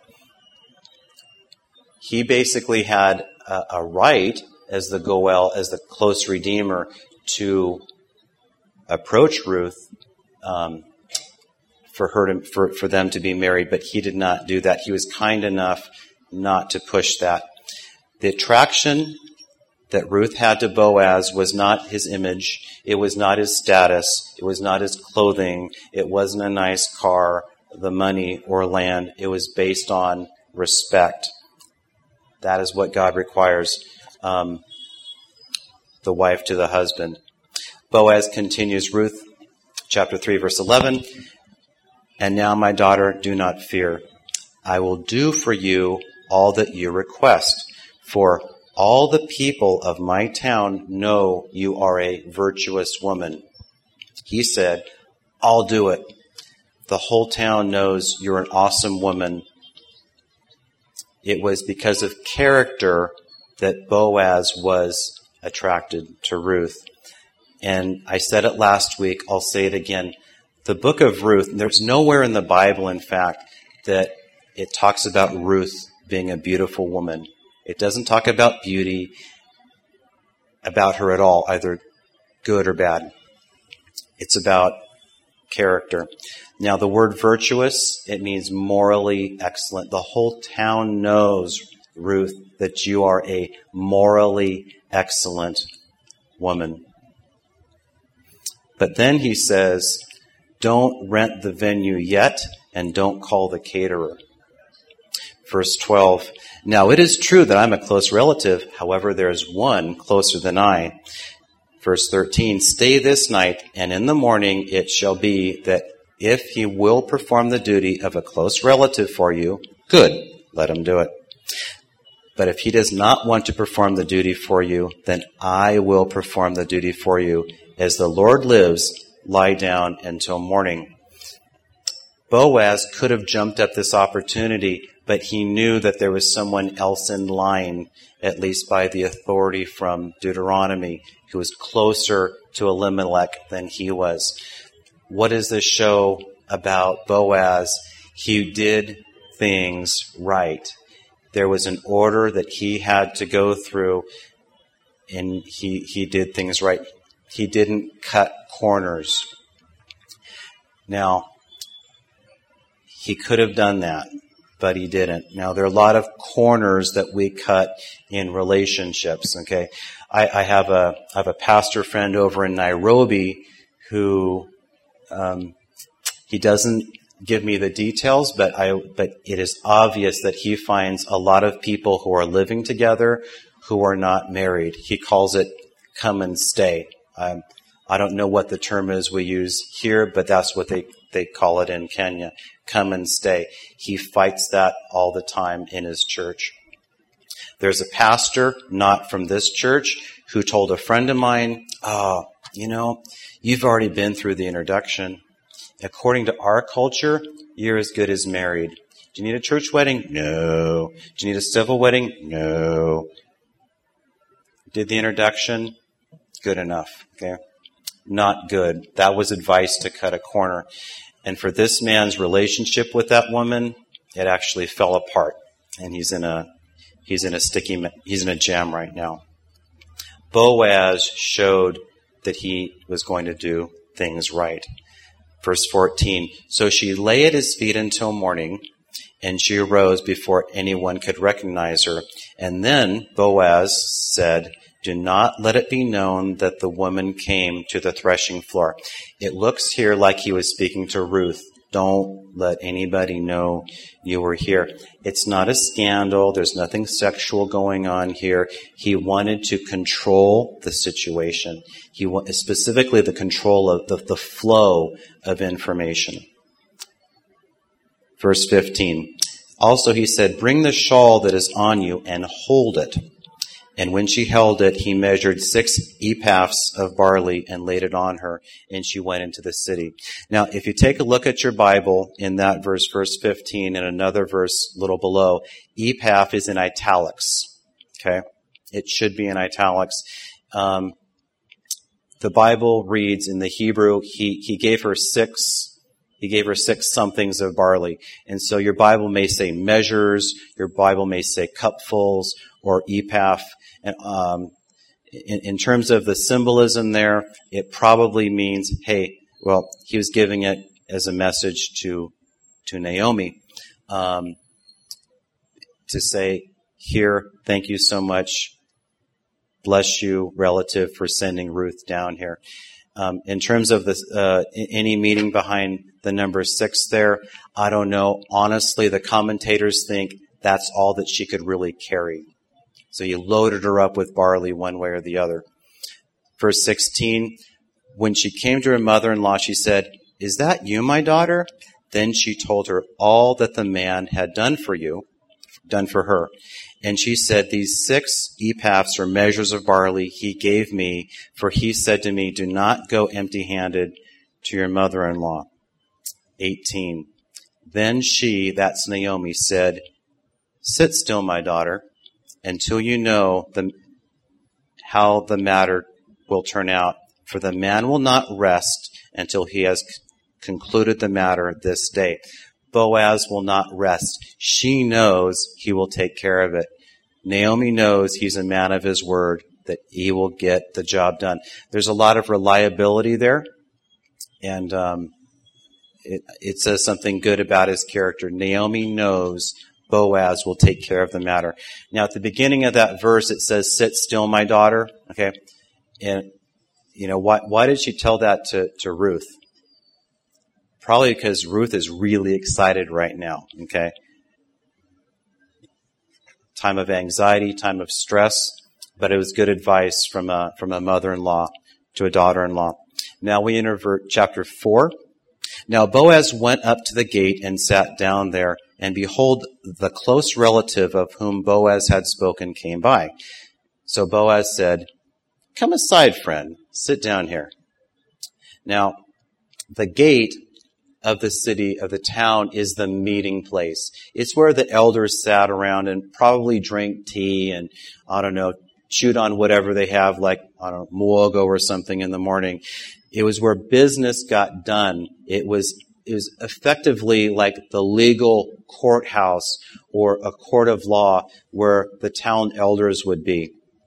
He basically had a, a right as the Goel, as the close redeemer, to approach Ruth um, for her to, for, for them to be married, but he did not do that. He was kind enough not to push that. The attraction that Ruth had to Boaz was not his image. It was not his status. It was not his clothing. It wasn't a nice car, the money, or land. It was based on respect. That is what God requires um, the wife to the husband. Boaz continues, Ruth chapter three, verse eleven, "And now, my daughter, do not fear. I will do for you all that you request, for all the people of my town know you are a virtuous woman." He said, "I'll do it. The whole town knows you're an awesome woman." It was because of character that Boaz was attracted to Ruth. And I said it last week, I'll say it again. The book of Ruth, there's nowhere in the Bible, in fact, that it talks about Ruth being a beautiful woman. It doesn't talk about beauty, about her at all, either good or bad. It's about character. Now, the word virtuous, it means morally excellent. The whole town knows, Ruth, that you are a morally excellent woman. But then he says, don't rent the venue yet, and don't call the caterer. Verse twelve, "Now it is true that I'm a close relative. However, there is one closer than I." Verse thirteen, "Stay this night, and in the morning it shall be that if he will perform the duty of a close relative for you, good, let him do it. But if he does not want to perform the duty for you, then I will perform the duty for you. As the Lord lives, lie down until morning." Boaz could have jumped at this opportunity, but he knew that there was someone else in line, at least by the authority from Deuteronomy, who was closer to Elimelech than he was. What does this show about Boaz? He did things right. There was an order that he had to go through, and he, he did things right. He didn't cut corners. Now, he could have done that, but he didn't. Now, there are a lot of corners that we cut in relationships, okay? I, I have a I have a pastor friend over in Nairobi who um, he doesn't give me the details, but I but it is obvious that he finds a lot of people who are living together who are not married. He calls it come and stay. Um, I don't know what the term is we use here, but that's what they, they call it in Kenya. Come and stay. He fights that all the time in his church. There's a pastor, not from this church, who told a friend of mine, oh, you know, you've already been through the introduction. According to our culture, you're as good as married. Do you need a church wedding? No. Do you need a civil wedding? No. Did the introduction? Good enough. Okay. Not good. That was advice to cut a corner. And for this man's relationship with that woman, it actually fell apart. And he's in a, he's in a sticky, he's in a jam right now. Boaz showed that he was going to do things right. Verse fourteen, "So she lay at his feet until morning, and she arose before anyone could recognize her. And then Boaz said, 'Do not let it be known that the woman came to the threshing floor.'" It looks here like he was speaking to Ruth. Don't let anybody know you were here. It's not a scandal. There's nothing sexual going on here. He wanted to control the situation. He wa- specifically the control of the, the flow of information. Verse fifteen. "Also he said, 'Bring the shawl that is on you and hold it.' And when she held it, he measured six ephahs of barley and laid it on her, and she went into the city." Now, if you take a look at your Bible in that verse, verse fifteen, and another verse a little below, ephah is in italics. Okay? It should be in italics. Um, the Bible reads in the Hebrew, he, he gave her six, he gave her six somethings of barley. And so your Bible may say measures, your Bible may say cupfuls or ephah. And, um, in, in terms of the symbolism there, it probably means, hey, well, he was giving it as a message to, to Naomi, um, to say, here, thank you so much. Bless you, relative, for sending Ruth down here. Um, in terms of the, uh, any meaning behind the number six there, I don't know. Honestly, the commentators think that's all that she could really carry. So you loaded her up with barley one way or the other. Verse sixteen, when she came to her mother-in-law, she said, "Is that you, my daughter?" Then she told her all that the man had done for you, done for her. And she said, "These six ephahs or measures of barley he gave me, for he said to me, do not go empty-handed to your mother-in-law." eighteen. Then she, that's Naomi, said, "Sit still, my daughter, until you know the, how the matter will turn out. For the man will not rest until he has c- concluded the matter this day." Boaz will not rest. She knows he will take care of it. Naomi knows he's a man of his word, that he will get the job done. There's a lot of reliability there, and um, it, it says something good about his character. Naomi knows Boaz will take care of the matter. Now, at the beginning of that verse, it says, "Sit still, my daughter." Okay, and you know why? Why did she tell that to, to Ruth? Probably because Ruth is really excited right now, okay? Time of anxiety, time of stress, but it was good advice from a, from a mother-in-law to a daughter-in-law. Now we enter chapter four. Now Boaz went up to the gate and sat down there, and behold, the close relative of whom Boaz had spoken came by. So Boaz said, "Come aside, friend, sit down here." Now, the gate of the city, of the town, is the meeting place. It's where the elders sat around and probably drank tea and, I don't know, chewed on whatever they have, like, I don't know, muogo or something in the morning. It was where business got done. It was, it was effectively like the legal courthouse or a court of law where the town elders would be.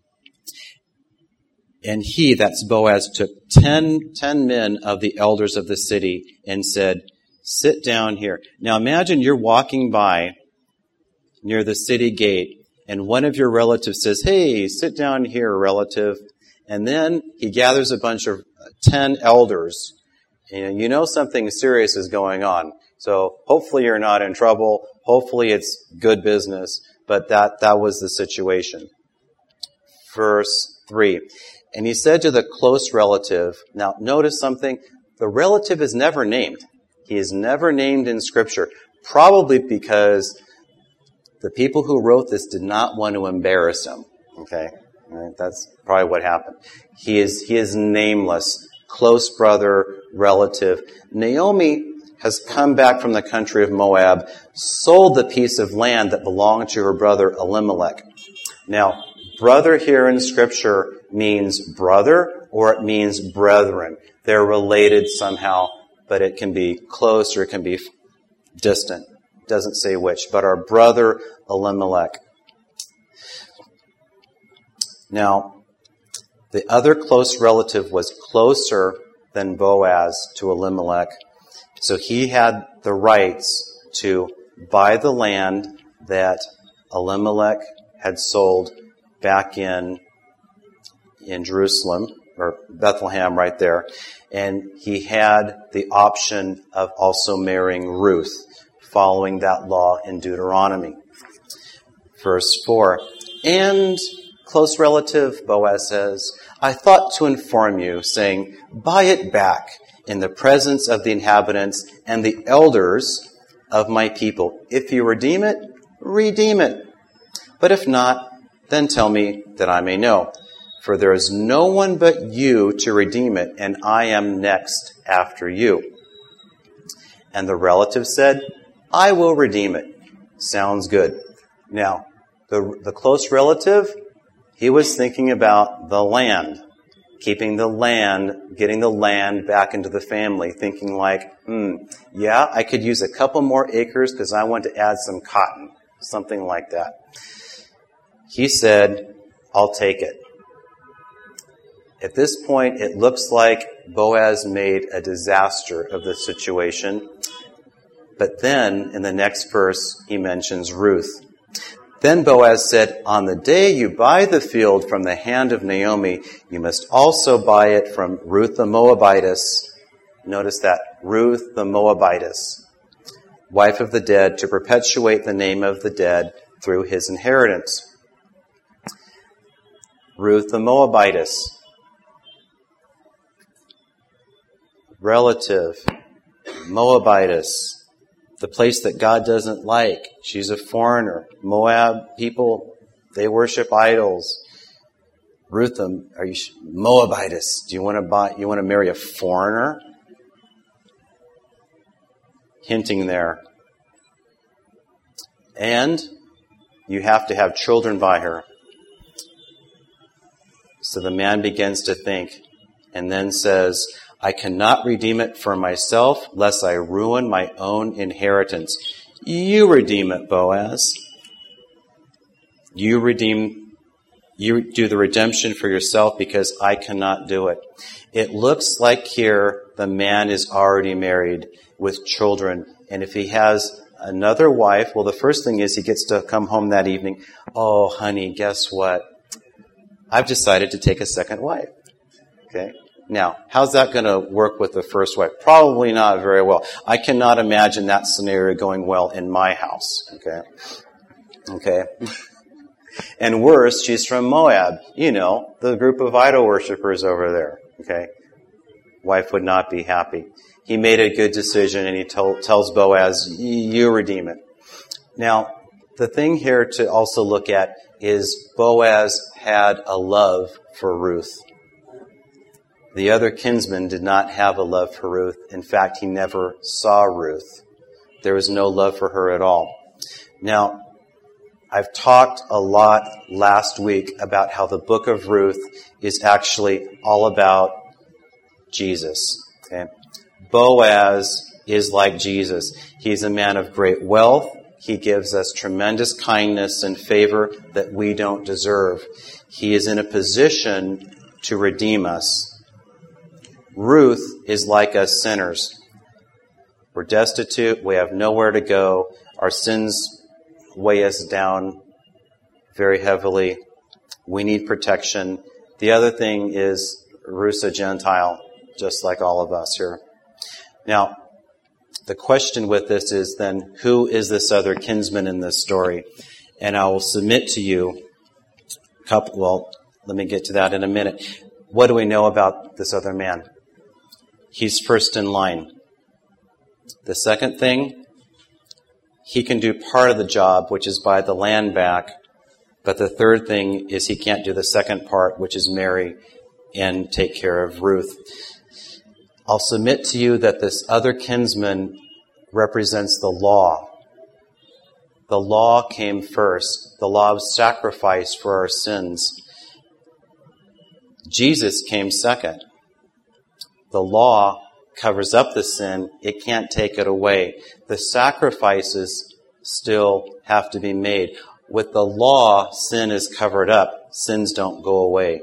And he, that's Boaz, took ten, ten men of the elders of the city and said, "Sit down here." Now imagine you're walking by near the city gate and one of your relatives says, "Hey, sit down here, relative." And then he gathers a bunch of ten elders. And you know something serious is going on. So hopefully you're not in trouble. Hopefully it's good business. But that, that was the situation. Verse three. And he said to the close relative, now notice something, the relative is never named. He is never named in Scripture, probably because the people who wrote this did not want to embarrass him. Okay? Right? That's probably what happened. He is, he is nameless, close brother, relative. Naomi has come back from the country of Moab, sold the piece of land that belonged to her brother Elimelech. Now, brother here in Scripture means brother or it means brethren. They're related somehow, but it can be close or it can be distant. It doesn't say which, but our brother Elimelech. Now, the other close relative was closer than Boaz to Elimelech, so he had the rights to buy the land that Elimelech had sold back in in Jerusalem, or Bethlehem right there. And he had the option of also marrying Ruth, following that law in Deuteronomy. Verse four. And, close relative, Boaz says, "I thought to inform you, saying, buy it back in the presence of the inhabitants and the elders of my people. If you redeem it, redeem it. But if not, then tell me that I may know. For there is no one but you to redeem it, and I am next after you." And the relative said, "I will redeem it." Sounds good. Now, the, the close relative, he was thinking about the land. keeping the land, getting the land back into the family, thinking like, hmm, yeah, I could use a couple more acres because I want to add some cotton, something like that. He said, I'll take it. At this point, it looks like Boaz made a disaster of the situation. But then, in the next verse, he mentions Ruth. Then Boaz said, on the day you buy the field from the hand of Naomi, you must also buy it from Ruth the Moabitess. Notice that, Ruth the Moabitess, wife of the dead, to perpetuate the name of the dead through his inheritance. Ruth the Moabitess, relative, Moabitess, the place that God doesn't like. She's a foreigner. Moab people, they worship idols. Ruth, are you Moabitess? Do you want to buy? You want to marry a foreigner? Hinting there. And you have to have children by her. So the man begins to think, and then says, I cannot redeem it for myself, lest I ruin my own inheritance. You redeem it, Boaz. You redeem, you do the redemption for yourself because I cannot do it. It looks like here the man is already married with children. And if he has another wife, well, the first thing is he gets to come home that evening. Oh, honey, guess what? I've decided to take a second wife. Okay? Now, how's that going to work with the first wife? Probably not very well. I cannot imagine that scenario going well in my house. Okay? Okay? And worse, she's from Moab. You know, the group of idol worshippers over there. Okay? Wife would not be happy. He made a good decision and he told, tells Boaz, you redeem it. Now, the thing here to also look at is Boaz had a love for Ruth. The other kinsman did not have a love for Ruth. In fact, he never saw Ruth. There was no love for her at all. Now, I've talked a lot last week about how the book of Ruth is actually all about Jesus. Okay? Boaz is like Jesus. He's a man of great wealth. He gives us tremendous kindness and favor that we don't deserve. He is in a position to redeem us. Ruth is like us sinners. We're destitute. We have nowhere to go. Our sins weigh us down very heavily. We need protection. The other thing is Ruth's a Gentile, just like all of us here. Now, the question with this is then, who is this other kinsman in this story? And I will submit to you, a couple, well, let me get to that in a minute. What do we know about this other man? He's first in line. The second thing, he can do part of the job, which is buy the land back. But the third thing is he can't do the second part, which is marry and take care of Ruth. I'll submit to you that this other kinsman represents the law. The law came first, the law of sacrifice for our sins. Jesus came second. The law covers up the sin. It can't take it away. The sacrifices still have to be made. With the law, sin is covered up. Sins don't go away.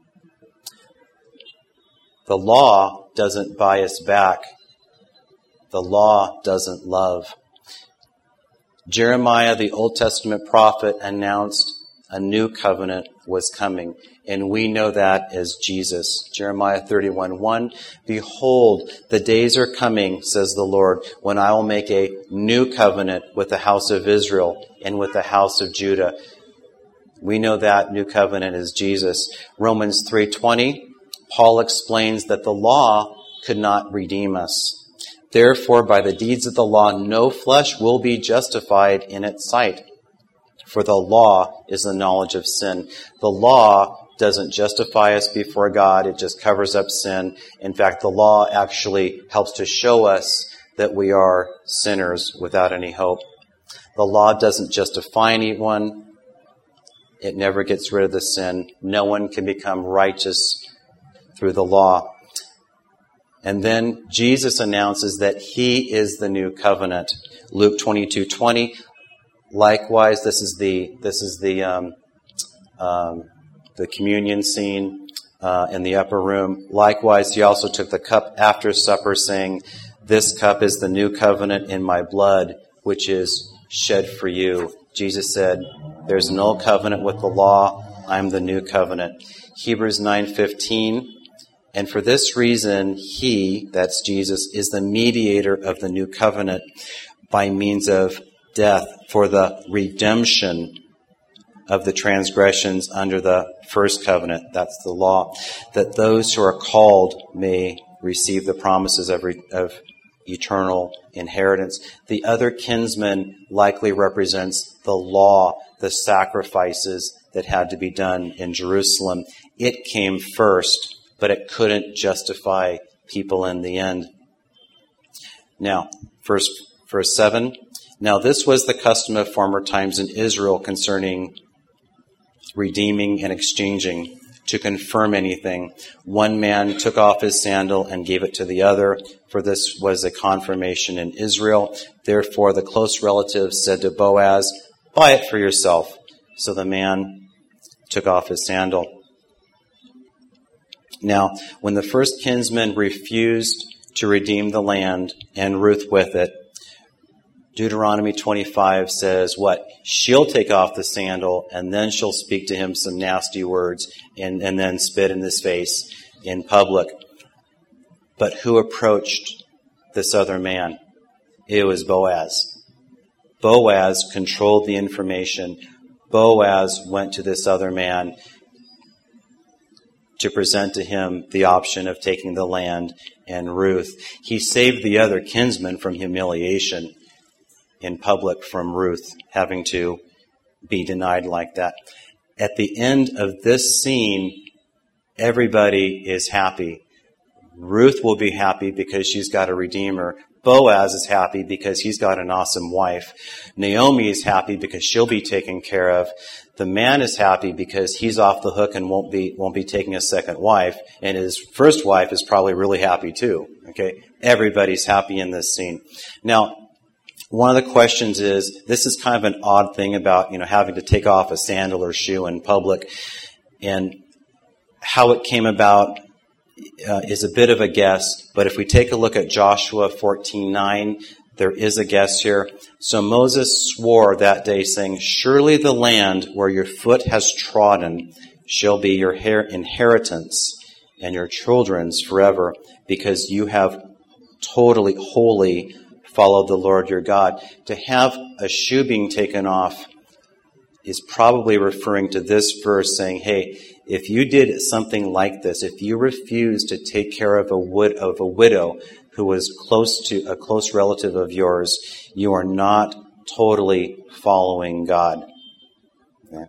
The law doesn't buy us back. The law doesn't love. Jeremiah, the Old Testament prophet, announced a new covenant was coming, and we know that as Jesus. Jeremiah thirty-one one, behold, the days are coming, says the Lord, when I will make a new covenant with the house of Israel and with the house of Judah. We know that new covenant is Jesus. Romans three twenty, Paul explains that the law could not redeem us. Therefore, by the deeds of the law, no flesh will be justified in its sight. For the law is the knowledge of sin. The law doesn't justify us before God. It just covers up sin. In fact, the law actually helps to show us that we are sinners without any hope. The law doesn't justify anyone. It never gets rid of the sin. No one can become righteous through the law. And then Jesus announces that he is the new covenant. Luke twenty-two twenty. Likewise, this is the this is the um, um, the communion scene uh, in the upper room. Likewise, he also took the cup after supper, saying, "This cup is the new covenant in my blood, which is shed for you." Jesus said, "There's an old covenant with the law. I'm the new covenant." Hebrews nine fifteen. And for this reason, he, that's Jesus, is the mediator of the new covenant by means of death for the redemption of the transgressions under the first covenant, that's the law, that those who are called may receive the promises of, re- of eternal inheritance. The other kinsman likely represents the law, the sacrifices that had to be done in Jerusalem. It came first, but it couldn't justify people in the end. Now, verse, verse seven. Now this was the custom of former times in Israel concerning redeeming and exchanging. To confirm anything, one man took off his sandal and gave it to the other, for this was a confirmation in Israel. Therefore the close relative said to Boaz, "Buy it for yourself." So the man took off his sandal. Now, when the first kinsman refused to redeem the land, and Ruth with it, Deuteronomy twenty-five says what? She'll take off the sandal, and then she'll speak to him some nasty words, and, and then spit in his face in public. But who approached this other man? It was Boaz. Boaz controlled the information. Boaz went to this other man to present to him the option of taking the land and Ruth. He saved the other kinsman from humiliation in public from Ruth having to be denied like that. At the end of this scene, everybody is happy. Ruth will be happy because she's got a redeemer. Boaz is happy because he's got an awesome wife. Naomi is happy because she'll be taken care of. The man is happy because he's off the hook and won't be won't be taking a second wife. And his first wife is probably really happy too. Okay, everybody's happy in this scene. Now, one of the questions is, this is kind of an odd thing about, you know, having to take off a sandal or shoe in public, and how it came about uh, is a bit of a guess. But if we take a look at Joshua fourteen nine, there is a guess here. So Moses swore that day, saying, "Surely the land where your foot has trodden shall be your inheritance and your children's forever, because you have totally, wholly followed the Lord your God." To have a shoe being taken off is probably referring to this verse, saying, hey, if you did something like this, if you refused to take care of a wid- of a widow who was close to a close relative of yours, you are not totally following God. Okay.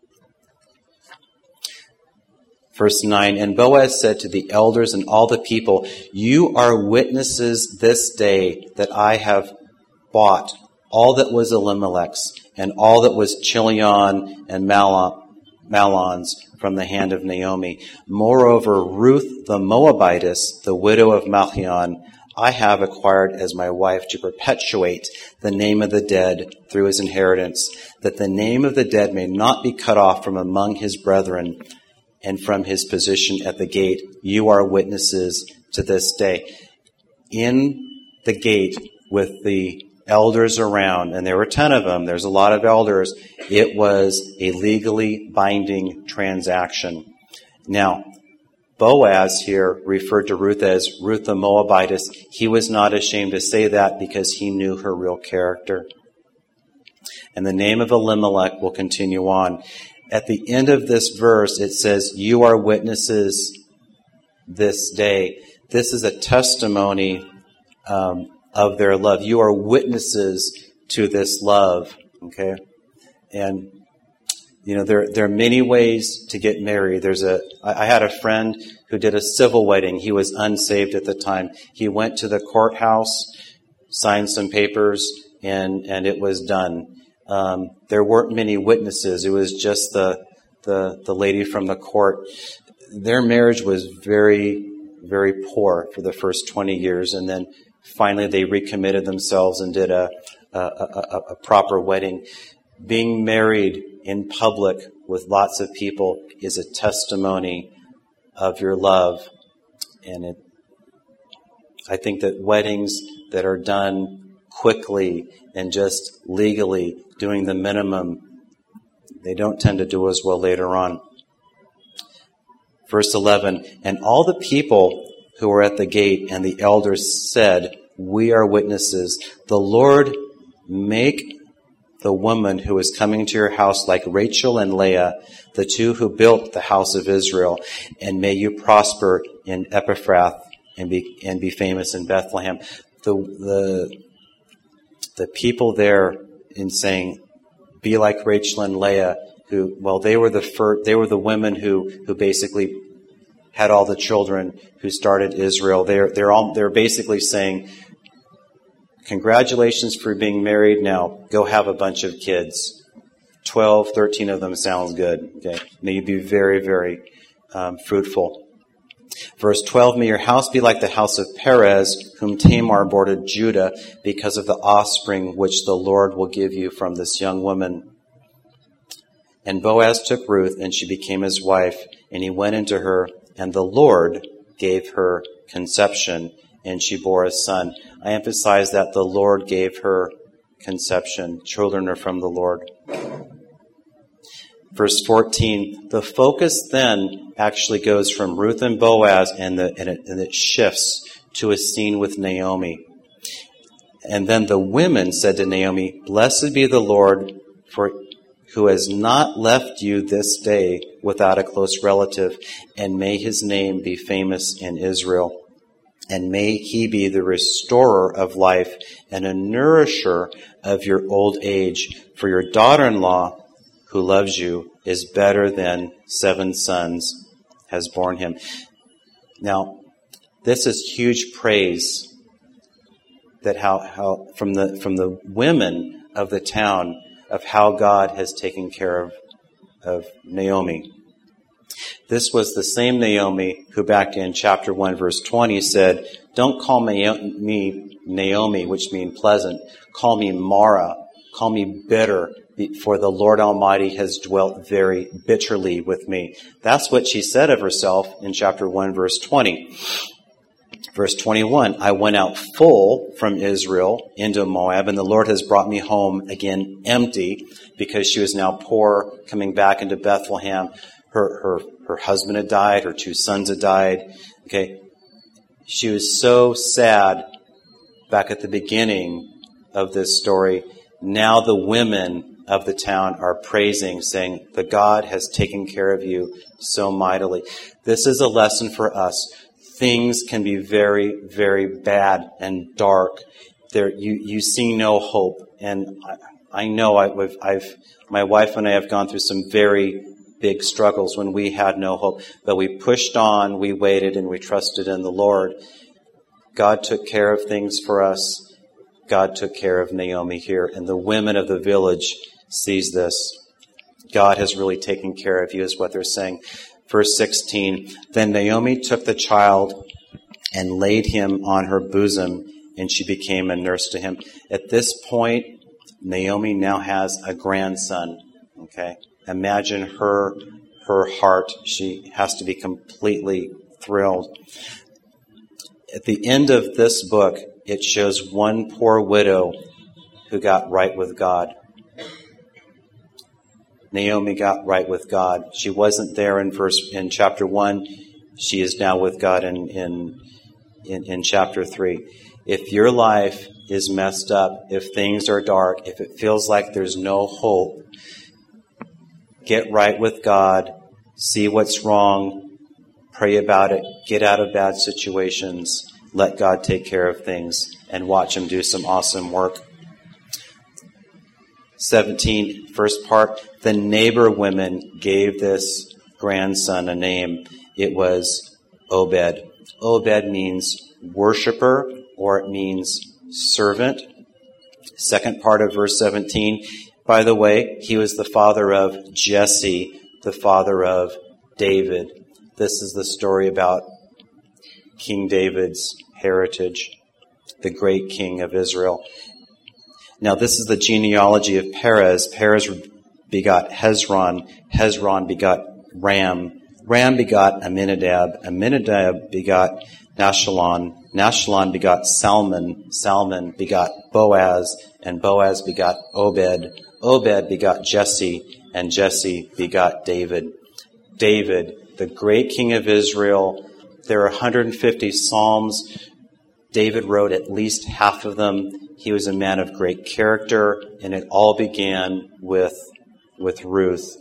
Verse nine, and Boaz said to the elders and all the people, "You are witnesses this day that I have bought all that was Elimelech's and all that was Chilion and Mahlon's from the hand of Naomi. Moreover, Ruth the Moabitess, the widow of Mahlon, I have acquired as my wife to perpetuate the name of the dead through his inheritance, that the name of the dead may not be cut off from among his brethren and from his position at the gate. You are witnesses to this day." In the gate with the elders around, and there were ten of them, there's a lot of elders, it was a legally binding transaction. Now, Boaz here referred to Ruth as Ruth the Moabitess. He was not ashamed to say that because he knew her real character. And the name of Elimelech will continue on. At the end of this verse, it says, "You are witnesses this day." This is a testimony um, of their love. You are witnesses to this love. Okay? And You know, there there are many ways to get married. There's a I, I had a friend who did a civil wedding. He was unsaved at the time. He went to the courthouse, signed some papers, and and it was done. Um, there weren't many witnesses. It was just the the the lady from the court. their marriage was very, very poor for the first twenty years, and then finally they recommitted themselves and did a, a, a, a proper wedding. Being married in public with lots of people is a testimony of your love. And it, I think that weddings that are done quickly and just legally, doing the minimum, they don't tend to do as well later on. Verse eleven, and all the people who were at the gate and the elders said, we are witnesses. The Lord make the woman who is coming to your house like Rachel and Leah, the two who built the house of Israel, and may you prosper in Ephrathah and be and be famous in Bethlehem. The the the people there in saying, be like Rachel and Leah, who well they were the first, they were the women who who basically had all the children, who started Israel. They're they're all they're basically saying, congratulations for being married. Now go have a bunch of kids. Twelve, thirteen of them sounds good. Okay, may you be very, very um, fruitful. Verse twelve, may your house be like the house of Perez, whom Tamar bore to Judah, because of the offspring which the Lord will give you from this young woman. And Boaz took Ruth, and she became his wife, and he went into her, and the Lord gave her conception, and she bore a son. I emphasize that the Lord gave her conception. Children are from the Lord. Verse fourteen, the focus then actually goes from Ruth and Boaz, and, the, and, it, and it shifts to a scene with Naomi. And then the women said to Naomi, blessed be the Lord, for who has not left you this day without a close relative, and may his name be famous in Israel. And may he be the restorer of life and a nourisher of your old age. For your daughter-in-law, who loves you, is better than seven sons has borne him. Now, this is huge praise that how, how from the from the women of the town of how God has taken care of, of Naomi. This was the same Naomi who back in chapter one, verse twenty said, don't call me Naomi, which means pleasant. Call me Mara. Call me bitter, for the Lord Almighty has dwelt very bitterly with me. That's what she said of herself in chapter one, verse twenty. Verse twenty-one, I went out full from Israel into Moab, and the Lord has brought me home again empty, because she was now poor, coming back into Bethlehem. Her, her, her husband had died. Her two sons had died. Okay. She was so sad back at the beginning of this story. Now the women of the town are praising, saying, the God has taken care of you so mightily. This is a lesson for us. Things can be very, very bad and dark. There, you, you see no hope. And I, I know I, I've, I've, my wife and I have gone through some very big struggles when we had no hope. But we pushed on, we waited, and we trusted in the Lord. God took care of things for us. God took care of Naomi here. And the women of the village sees this. God has really taken care of you, is what they're saying. Verse sixteen, then Naomi took the child and laid him on her bosom, and she became a nurse to him. At this point, Naomi now has a grandson. Okay? Imagine her, her heart. She has to be completely thrilled. At the end of this book, it shows one poor widow who got right with God. Naomi got right with God. She wasn't there in verse in chapter one. She is now with God in, in in in chapter three. If your life is messed up, if things are dark, if it feels like there's no hope, get right with God. See what's wrong. Pray about it. Get out of bad situations. Let God take care of things and watch Him do some awesome work. seventeen, first part, the neighbor women gave this grandson a name. It was Obed. Obed means worshiper, or it means servant. Second part of verse seventeen, by the way, he was the father of Jesse, the father of David. This is the story about King David's heritage, the great king of Israel. Now, this is the genealogy of Perez. Perez begot Hezron. Hezron begot Ram. Ram begot Amminadab. Amminadab begot Nahshon. Nahshon begot Salmon. Salmon begot Boaz. And Boaz begot Obed. Obed begot Jesse. And Jesse begot David. David, the great king of Israel. There are one hundred fifty psalms. David wrote at least half of them. He was a man of great character, and it all began with, with Ruth.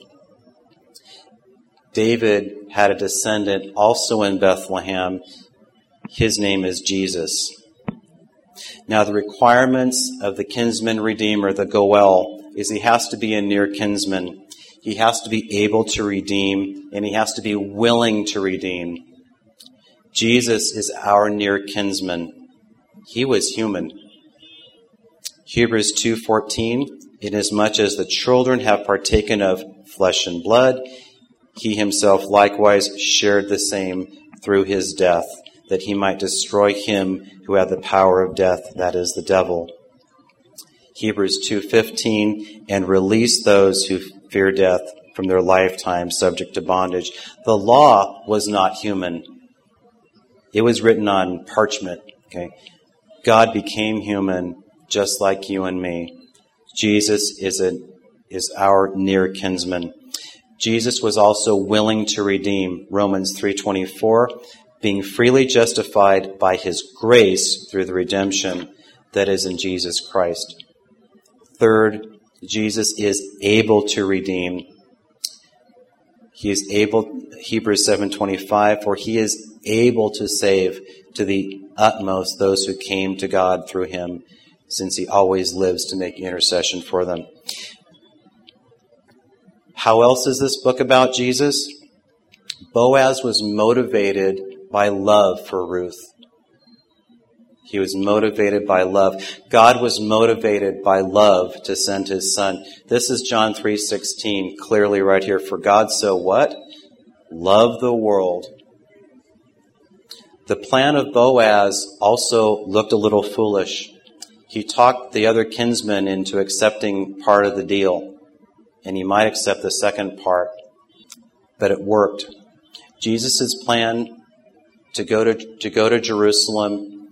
David had a descendant also in Bethlehem. His name is Jesus. Now, the requirements of the kinsman redeemer, the Goel, is he has to be a near kinsman. He has to be able to redeem, and he has to be willing to redeem. Jesus is our near kinsman. He was human. Hebrews two fourteen, inasmuch as the children have partaken of flesh and blood, he himself likewise shared the same through his death, that he might destroy him who had the power of death, that is, the devil. Hebrews two fifteen, and release those who fear death from their lifetime subject to bondage. The law was not human. It was written on parchment. Okay, God became human just like you and me. Jesus is a, is our near kinsman. Jesus was also willing to redeem. Romans three twenty-four, being freely justified by his grace through the redemption that is in Jesus Christ. Third, Jesus is able to redeem. He is able, Hebrews seven twenty-five, for he is able to save to the utmost those who came to God through him, since he always lives to make intercession for them. How else is this book about Jesus? Boaz was motivated by love for Ruth. He was motivated by love. God was motivated by love to send his son. This is John three sixteen, clearly right here. For God so what? Loved the world. The plan of Boaz also looked a little foolish. He talked the other kinsmen into accepting part of the deal, and he might accept the second part, but it worked. Jesus' plan to go to, to go to Jerusalem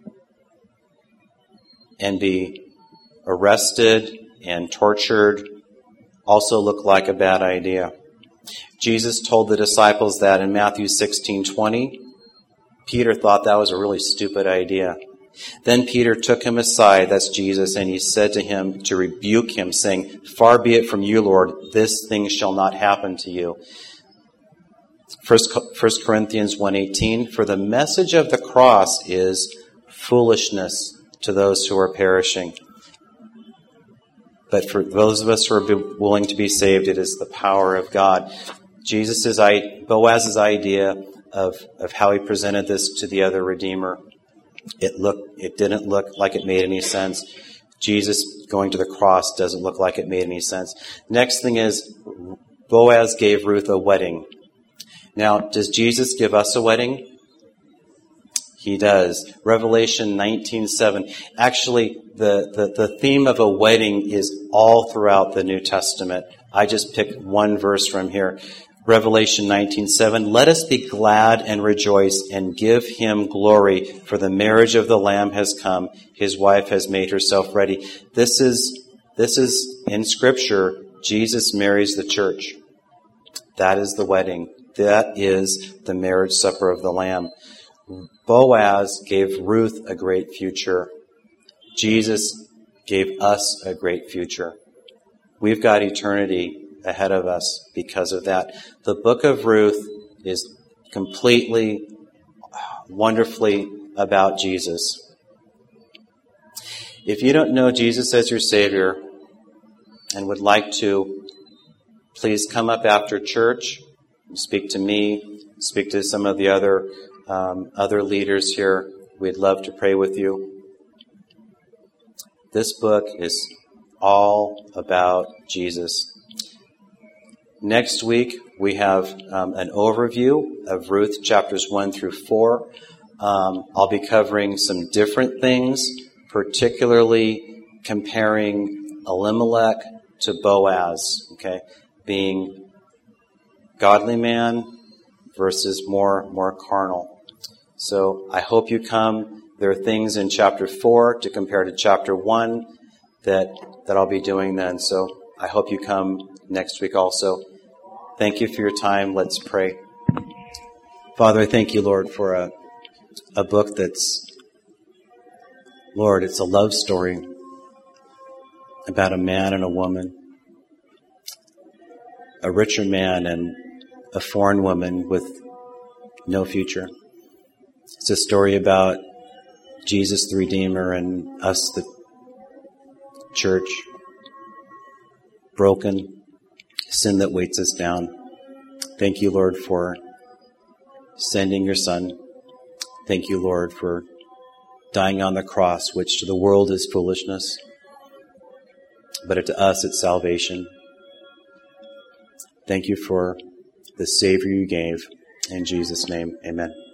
and be arrested and tortured also looked like a bad idea. Jesus told the disciples that in Matthew sixteen twenty. Peter thought that was a really stupid idea. Then Peter took him aside, that's Jesus, and he said to him to rebuke him, saying, far be it from you, Lord, this thing shall not happen to you. First Corinthians one eighteen, for the message of the cross is foolishness to those who are perishing. But for those of us who are willing to be saved, it is the power of God. Jesus' Boaz's idea of, of how he presented this to the other Redeemer, it looked, it didn't look like it made any sense. Jesus going to the cross doesn't look like it made any sense. Next thing is, Boaz gave Ruth a wedding. Now, does Jesus give us a wedding? He does. Revelation nineteen seven. Actually, the, the, the theme of a wedding is all throughout the New Testament. I just picked one verse from here. Revelation nineteen seven. Let us be glad and rejoice and give him glory, for the marriage of the Lamb has come. His wife has made herself ready. This is, this is in Scripture, Jesus marries the church. That is the wedding. That is the marriage supper of the Lamb. Boaz gave Ruth a great future. Jesus gave us a great future. We've got eternity ahead of us because of that. The book of Ruth is completely, wonderfully about Jesus. If you don't know Jesus as your Savior and would like to, please come up after church, speak to me, speak to some of the other um, other leaders here. We'd love to pray with you. This book is all about Jesus. Next week, we have um, an overview of Ruth chapters one through four. Um, I'll be covering some different things, particularly comparing Elimelech to Boaz, okay, being godly man versus more more carnal. So I hope you come. There are things in chapter four to compare to chapter one that that I'll be doing then. So I hope you come next week also. Thank you for your time. Let's pray. Father, I thank you, Lord, for a a book that's, Lord, it's a love story about a man and a woman, a richer man and a foreign woman with no future. It's a story about Jesus the Redeemer and us, the church, broken, sin that weights us down. Thank you, Lord, for sending your Son. Thank you, Lord, for dying on the cross, which to the world is foolishness, but to us it's salvation. Thank you for the Savior you gave. In Jesus' name, amen.